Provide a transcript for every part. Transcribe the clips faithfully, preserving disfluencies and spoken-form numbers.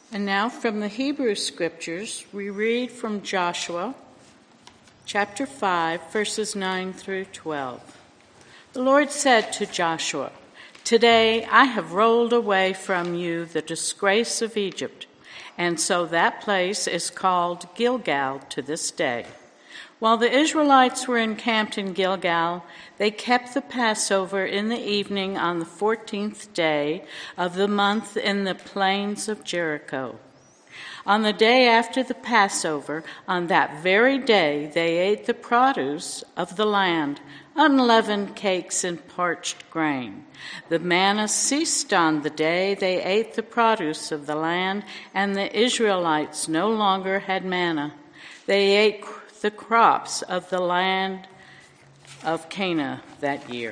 And now from the Hebrew Scriptures, we read from Joshua chapter five, verses nine through twelve. The Lord said to Joshua, "Today I have rolled away from you the disgrace of Egypt," and so that place is called Gilgal to this day. While the Israelites were encamped in Gilgal, they kept the Passover in the evening on the fourteenth day of the month in the plains of Jericho. On the day after the Passover, on that very day, they ate the produce of the land, unleavened cakes and parched grain. The manna ceased on the day they ate the produce of the land, and the Israelites no longer had manna. They ate the crops of the land of Canaan that year.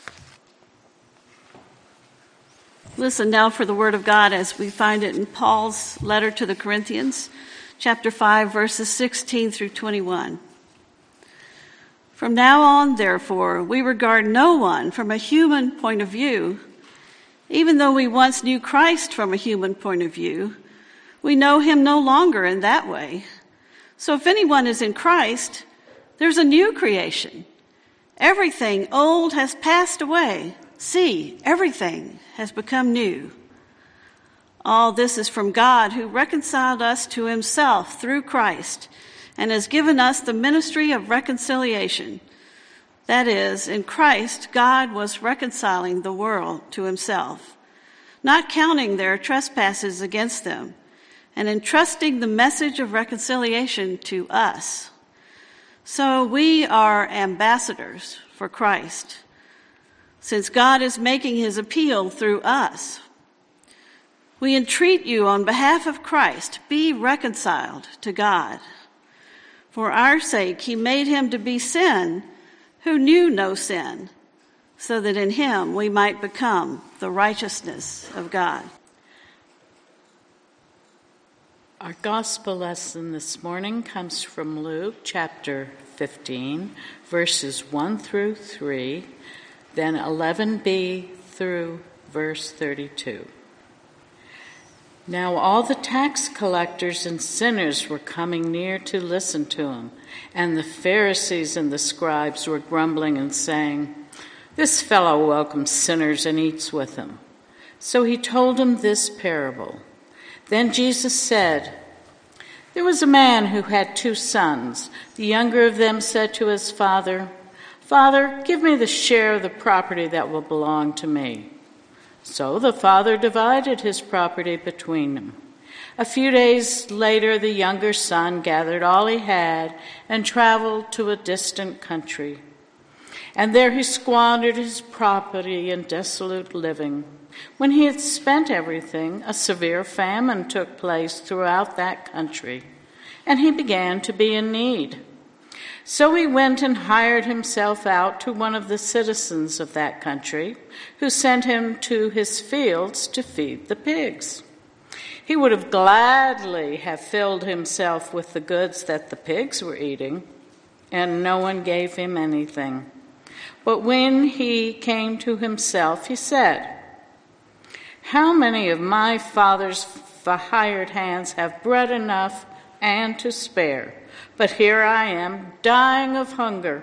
Listen now for the word of God as we find it in Paul's letter to the Corinthians, chapter five, verses sixteen through twenty-one. From now on, therefore, we regard no one from a human point of view. Even though we once knew Christ from a human point of view, we know him no longer in that way. So if anyone is in Christ, there's a new creation. Everything old has passed away. See, everything has become new. All this is from God, who reconciled us to himself through Christ and has given us the ministry of reconciliation. That is, in Christ, God was reconciling the world to himself, not counting their trespasses against them, and entrusting the message of reconciliation to us. So we are ambassadors for Christ, since God is making his appeal through us. We entreat you on behalf of Christ, be reconciled to God. For our sake he made him to be sin who knew no sin, so that in him we might become the righteousness of God. Our gospel lesson this morning comes from Luke chapter fifteen, verses one through three, then eleven b through verse thirty-two. Now all the tax collectors and sinners were coming near to listen to him, and the Pharisees and the scribes were grumbling and saying, "This fellow welcomes sinners and eats with them." So he told them this parable. Then Jesus said, "There was a man who had two sons. The younger of them said to his father, 'Father, give me the share of the property that will belong to me.' So the father divided his property between them. A few days later, the younger son gathered all he had and traveled to a distant country. And there he squandered his property in dissolute living. When he had spent everything, a severe famine took place throughout that country, and he began to be in need. So he went and hired himself out to one of the citizens of that country, who sent him to his fields to feed the pigs. He would have gladly have filled himself with the goods that the pigs were eating, and no one gave him anything. But when he came to himself, he said, 'How many of my father's hired hands have bread enough and to spare? But here I am, dying of hunger.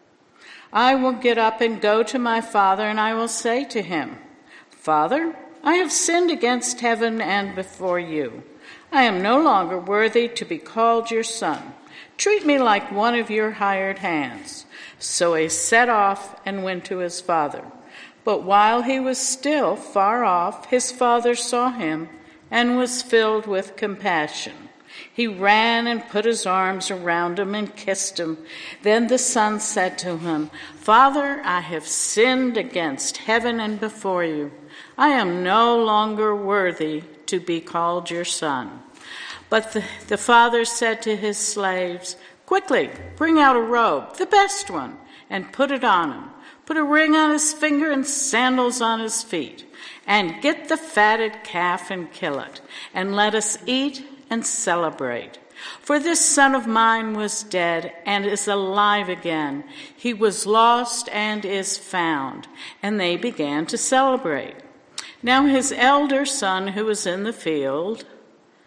I will get up and go to my father, and I will say to him, Father, I have sinned against heaven and before you. I am no longer worthy to be called your son. Treat me like one of your hired hands.' So he set off and went to his father. But while he was still far off, his father saw him and was filled with compassion. He ran and put his arms around him and kissed him. Then the son said to him, 'Father, I have sinned against heaven and before you. I am no longer worthy to be called your son.' But the, the father said to his slaves, 'Quickly, bring out a robe, the best one, and put it on him. Put a ring on his finger and sandals on his feet. And get the fatted calf and kill it, and let us eat and celebrate. For this son of mine was dead and is alive again. He was lost and is found.' And they began to celebrate. Now his elder son, who was in the field,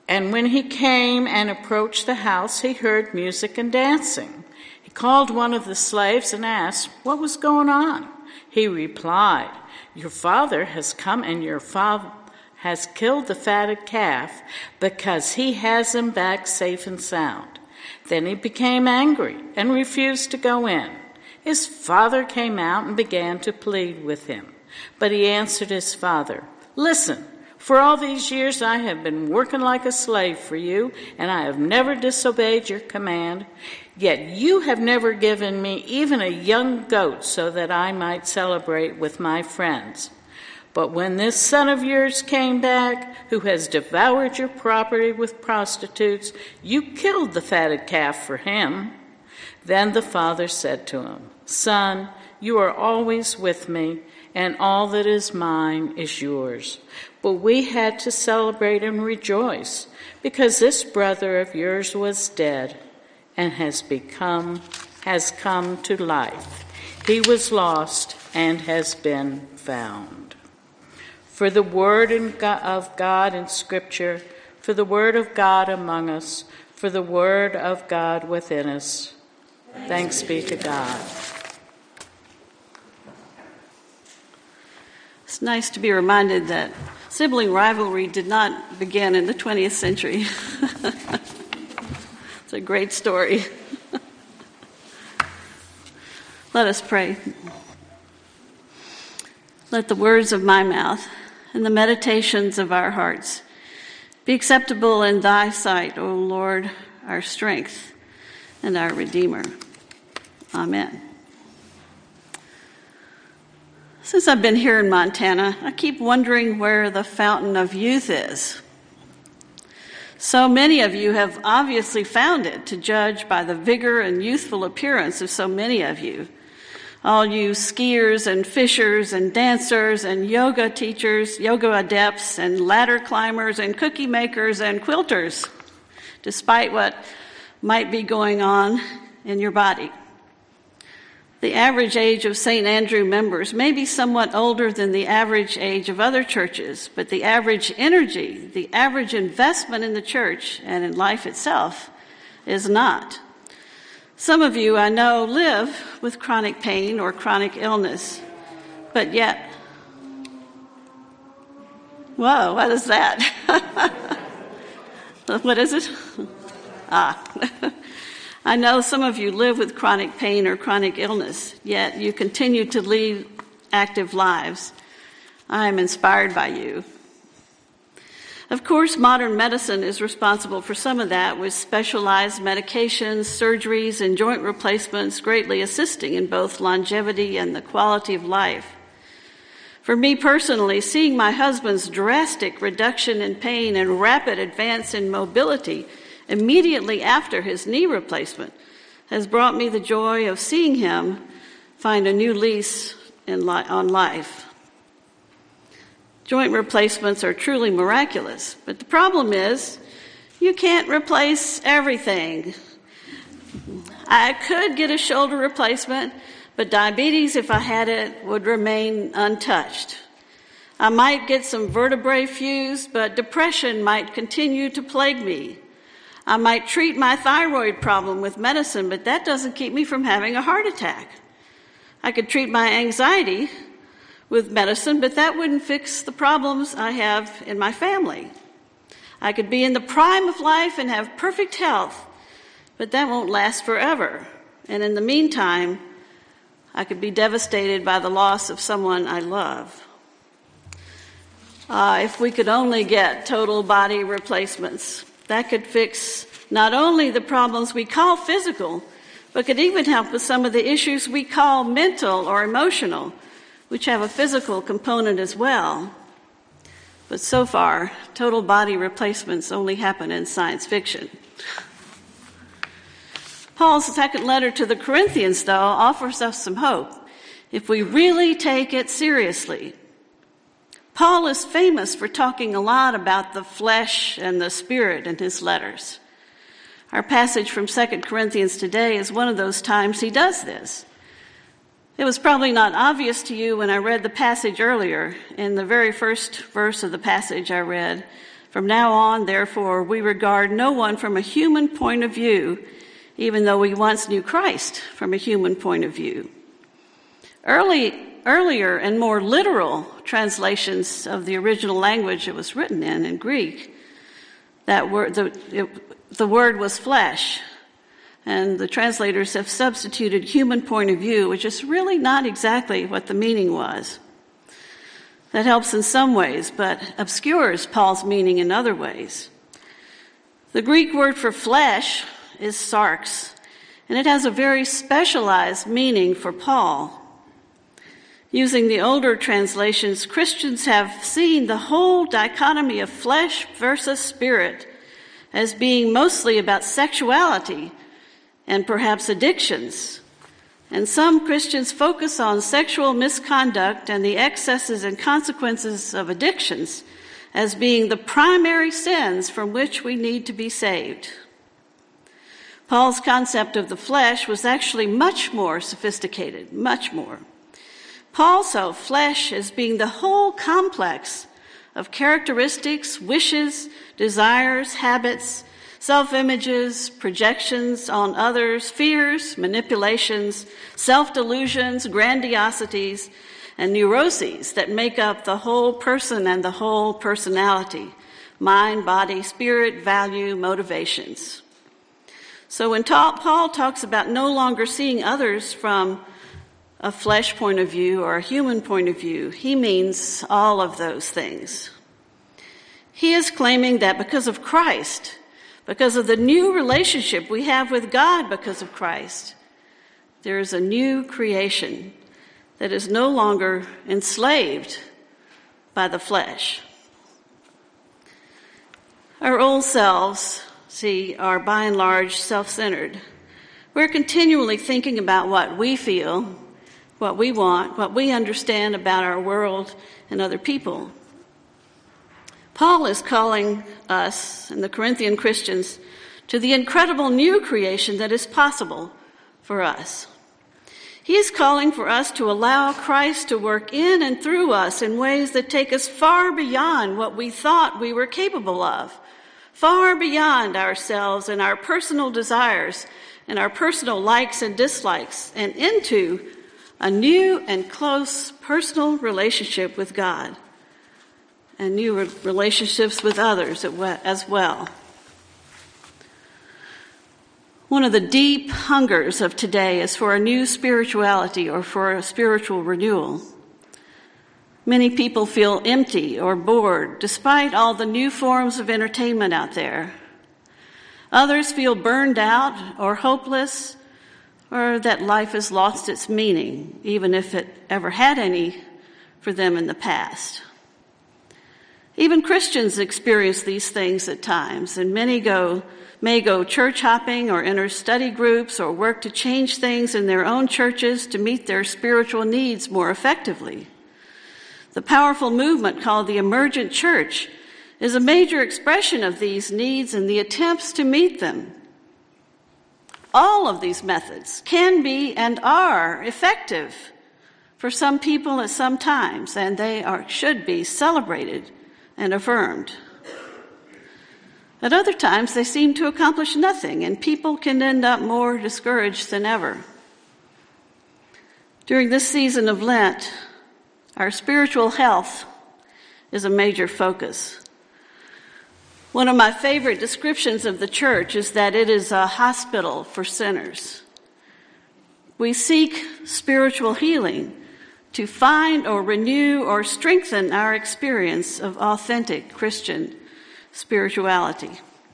And when he came and approached the house, he heard music and dancing. He called one of the slaves and asked what was going on. He replied, "Your father has come and your father has killed the fatted calf because he has him back safe and sound." Then he became angry and refused to go in. His father came out and began to plead with him. But he answered his father, "Listen, for all these years I have been working like a slave for you, and I have never disobeyed your command. Yet you have never given me even a young goat so that I might celebrate with my friends. But when this son of yours came back, who has devoured your property with prostitutes, you killed the fatted calf for him." Then the father said to him, "Son, you are always with me, and all that is mine is yours. But we had to celebrate and rejoice, because this brother of yours was dead and has become, has come to life. He was lost and has been found." For the word of God in Scripture, for the word of God among us, for the word of God within us. Thanks be to God. It's nice to be reminded that sibling rivalry did not begin in the twentieth century. It's a great story. Let us pray. Let the words of my mouth and the meditations of our hearts be acceptable in thy sight, O Lord, our strength and our Redeemer. Amen. Since I've been here in Montana, I keep wondering where the fountain of youth is. So many of you have obviously found it, to judge by the vigor and youthful appearance of so many of you. All you skiers and fishers and dancers and yoga teachers, yoga adepts and ladder climbers and cookie makers and quilters, despite what might be going on in your body. The average age of Saint Andrew members may be somewhat older than the average age of other churches, but the average energy, the average investment in the church and in life itself is not. Some of you, I know, live with chronic pain or chronic illness, but yet, whoa, what is that? What is it? Ah. I know some of you live with chronic pain or chronic illness, yet you continue to lead active lives. I am inspired by you. Of course, modern medicine is responsible for some of that, with specialized medications, surgeries, and joint replacements greatly assisting in both longevity and the quality of life. For me personally, seeing my husband's drastic reduction in pain and rapid advance in mobility immediately after his knee replacement has brought me the joy of seeing him find a new lease in li- on life. Joint replacements are truly miraculous, but the problem is you can't replace everything. I could get a shoulder replacement, but diabetes, if I had it, would remain untouched. I might get some vertebrae fused, but depression might continue to plague me. I might treat my thyroid problem with medicine, but that doesn't keep me from having a heart attack. I could treat my anxiety with medicine, but that wouldn't fix the problems I have in my family. I could be in the prime of life and have perfect health, but that won't last forever. And in the meantime, I could be devastated by the loss of someone I love. Uh, if we could only get total body replacements, that could fix not only the problems we call physical, but could even help with some of the issues we call mental or emotional, which have a physical component as well. But so far, total body replacements only happen in science fiction. Paul's second letter to the Corinthians, though, offers us some hope if we really take it seriously. Paul is famous for talking a lot about the flesh and the spirit in his letters. Our passage from Second Corinthians today is one of those times he does this. It was probably not obvious to you when I read the passage earlier. In the very first verse of the passage I read, From now on, therefore, we regard no one from a human point of view, even though we once knew Christ from a human point of view. Early, earlier and more literal translations of the original language it was written in, in Greek, that word, the, it, the word was flesh. And the translators have substituted human point of view, which is really not exactly what the meaning was. That helps in some ways, but obscures Paul's meaning in other ways. The Greek word for flesh is sarx, and it has a very specialized meaning for Paul. Using the older translations, Christians have seen the whole dichotomy of flesh versus spirit as being mostly about sexuality and perhaps addictions. And some Christians focus on sexual misconduct and the excesses and consequences of addictions as being the primary sins from which we need to be saved. Paul's concept of the flesh was actually much more sophisticated, much more. Paul saw flesh as being the whole complex of characteristics, wishes, desires, habits, self-images, projections on others, fears, manipulations, self-delusions, grandiosities, and neuroses that make up the whole person and the whole personality, mind, body, spirit, value, motivations. So when Paul talks about no longer seeing others from a flesh point of view or a human point of view, he means all of those things. He is claiming that because of Christ, because of the new relationship we have with God because of Christ, there is a new creation that is no longer enslaved by the flesh. Our old selves, see, are by and large self-centered. We're continually thinking about what we feel, what we want, what we understand about our world and other people. Paul is calling us and the Corinthian Christians to the incredible new creation that is possible for us. He is calling for us to allow Christ to work in and through us in ways that take us far beyond what we thought we were capable of, far beyond ourselves and our personal desires and our personal likes and dislikes, and into a new and close personal relationship with God, and new relationships with others as well. One of the deep hungers of today is for a new spirituality or for a spiritual renewal. Many people feel empty or bored despite all the new forms of entertainment out there. Others feel burned out or hopeless, or that life has lost its meaning, even if it ever had any for them in the past. Even Christians experience these things at times, and many go may go church hopping or enter study groups or work to change things in their own churches to meet their spiritual needs more effectively. The powerful movement called the Emergent Church is a major expression of these needs and the attempts to meet them. All of these methods can be and are effective for some people at some times, and they are should be celebrated and affirmed. At other times, they seem to accomplish nothing, and people can end up more discouraged than ever. During this season of Lent, our spiritual health is a major focus. One of my favorite descriptions of the church is that it is a hospital for sinners. We seek spiritual healing to find or renew or strengthen our experience of authentic Christian spirituality.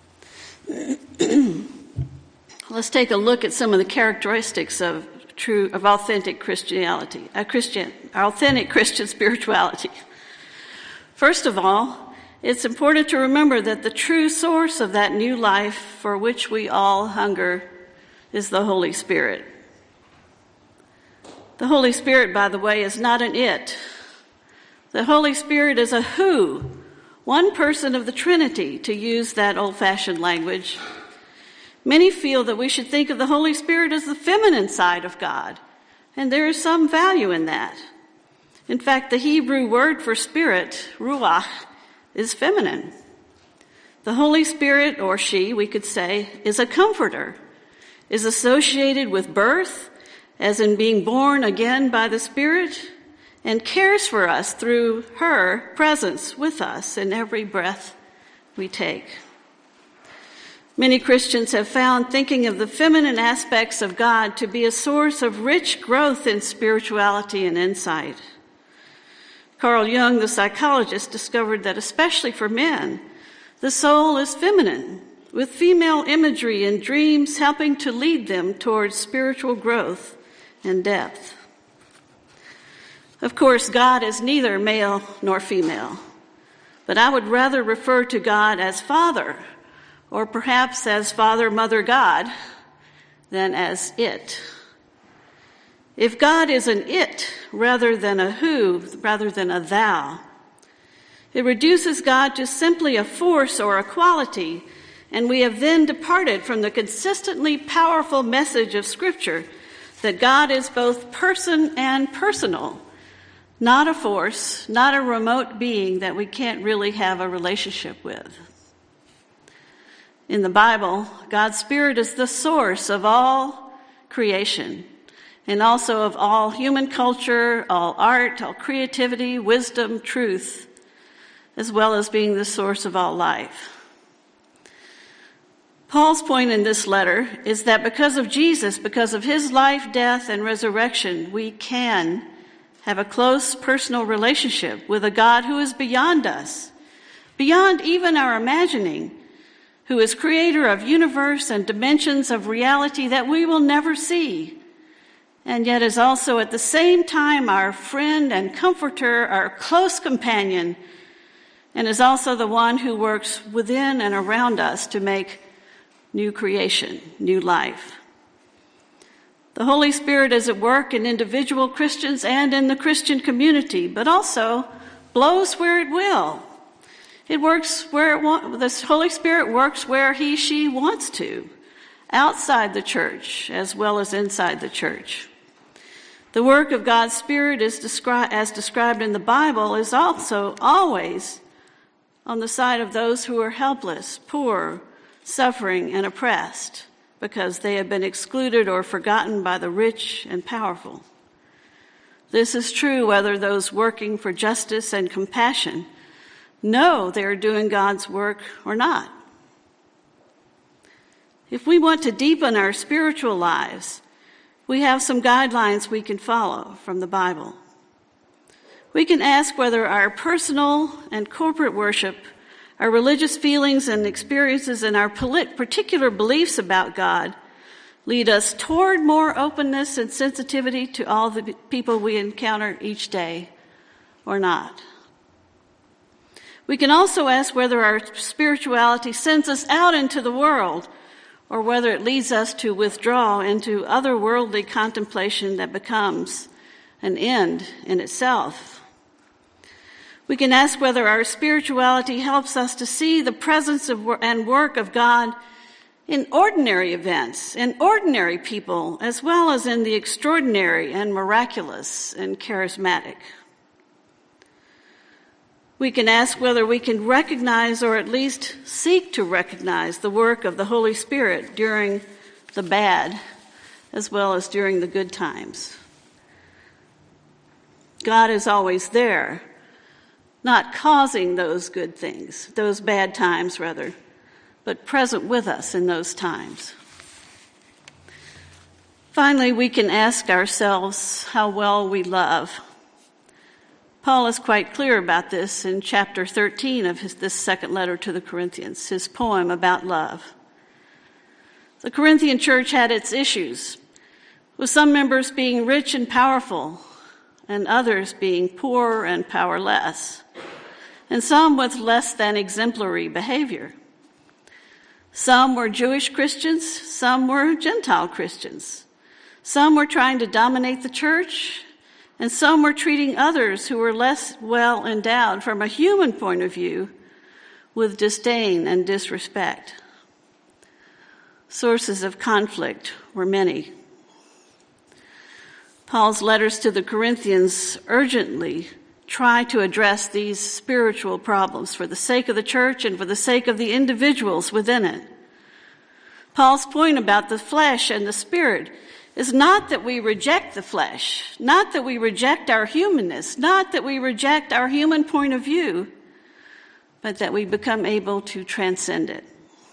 Let's take a look at some of the characteristics of true, of authentic Christianity, a Christian, authentic Christian spirituality. First of all, it's important to remember that the true source of that new life for which we all hunger is the Holy Spirit. The Holy Spirit, by the way, is not an it. The Holy Spirit is a who, one person of the Trinity, to use that old-fashioned language. Many feel that we should think of the Holy Spirit as the feminine side of God, and there is some value in that. In fact, the Hebrew word for spirit, ruach, is feminine. The Holy Spirit, or she, we could say, is a comforter, is associated with birth, as in being born again by the Spirit, and cares for us through her presence with us in every breath we take. Many Christians have found thinking of the feminine aspects of God to be a source of rich growth in spirituality and insight. Carl Jung, the psychologist, discovered that especially for men, the soul is feminine, with female imagery and dreams helping to lead them towards spiritual growth and depth. Of course, God is neither male nor female, but I would rather refer to God as Father, or perhaps as Father, Mother, God, than as it. If God is an it rather than a who, rather than a thou, it reduces God to simply a force or a quality, and we have then departed from the consistently powerful message of Scripture that God is both person and personal, not a force, not a remote being that we can't really have a relationship with. In the Bible, God's Spirit is the source of all creation and also of all human culture, all art, all creativity, wisdom, truth, as well as being the source of all life. Paul's point in this letter is that because of Jesus, because of his life, death, and resurrection, we can have a close personal relationship with a God who is beyond us, beyond even our imagining, who is creator of universe and dimensions of reality that we will never see, and yet is also at the same time our friend and comforter, our close companion, and is also the one who works within and around us to make new creation, new life. The Holy Spirit is at work in individual Christians and in the Christian community, but also blows where it will. It works where it wants. The Holy Spirit works where he, she wants to, outside the church as well as inside the church. The work of God's Spirit is descri- as described in the Bible is also always on the side of those who are helpless, poor, suffering, and oppressed because they have been excluded or forgotten by the rich and powerful. This is true whether those working for justice and compassion know they are doing God's work or not. If we want to deepen our spiritual lives, we have some guidelines we can follow from the Bible. We can ask whether our personal and corporate worship, our religious feelings and experiences, and our particular beliefs about God lead us toward more openness and sensitivity to all the people we encounter each day or not. We can also ask whether our spirituality sends us out into the world or whether it leads us to withdraw into otherworldly contemplation that becomes an end in itself. We can ask whether our spirituality helps us to see the presence of and work of God in ordinary events, in ordinary people, as well as in the extraordinary and miraculous and charismatic. We can ask whether we can recognize or at least seek to recognize the work of the Holy Spirit during the bad as well as during the good times. God is always there, not causing those good things, those bad times rather, but present with us in those times. Finally, we can ask ourselves how well we love. Paul is quite clear about this in chapter thirteen of his, this second letter to the Corinthians, his poem about love. The Corinthian church had its issues, with some members being rich and powerful, and others being poor and powerless, and some with less than exemplary behavior. Some were Jewish Christians, some were Gentile Christians. Some were trying to dominate the church, and some were treating others who were less well endowed from a human point of view with disdain and disrespect. Sources of conflict were many. Paul's letters to the Corinthians urgently try to address these spiritual problems for the sake of the church and for the sake of the individuals within it. Paul's point about the flesh and the spirit is not that we reject the flesh, not that we reject our humanness, not that we reject our human point of view, but that we become able to transcend it.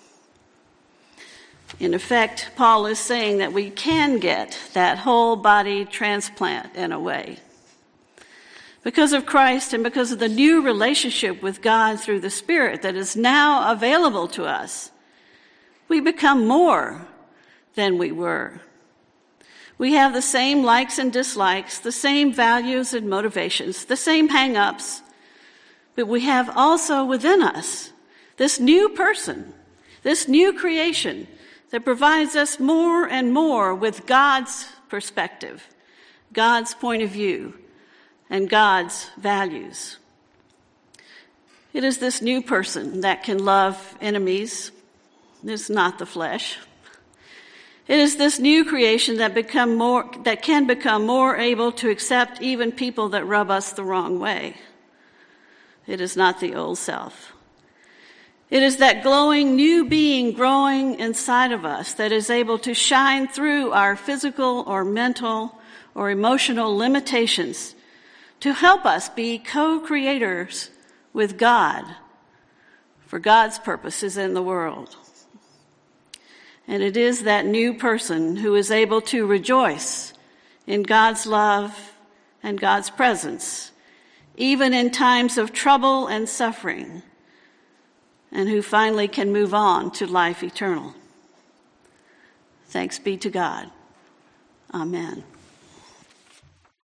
In effect, Paul is saying that we can get that whole body transplant in a way. Because of Christ and because of the new relationship with God through the Spirit that is now available to us, we become more than we were. We have the same likes and dislikes, the same values and motivations, the same hang-ups, but we have also within us this new person, this new creation that provides us more and more with God's perspective, God's point of view, and God's values. It is this new person that can love enemies. It's not the flesh. It is this new creation that become more that can become more able to accept even people that rub us the wrong way. It is not the old self. It is that glowing new being growing inside of us that is able to shine through our physical or mental or emotional limitations to help us be co-creators with God for God's purposes in the world. And it is that new person who is able to rejoice in God's love and God's presence, even in times of trouble and suffering, and who finally can move on to life eternal. Thanks be to God. Amen.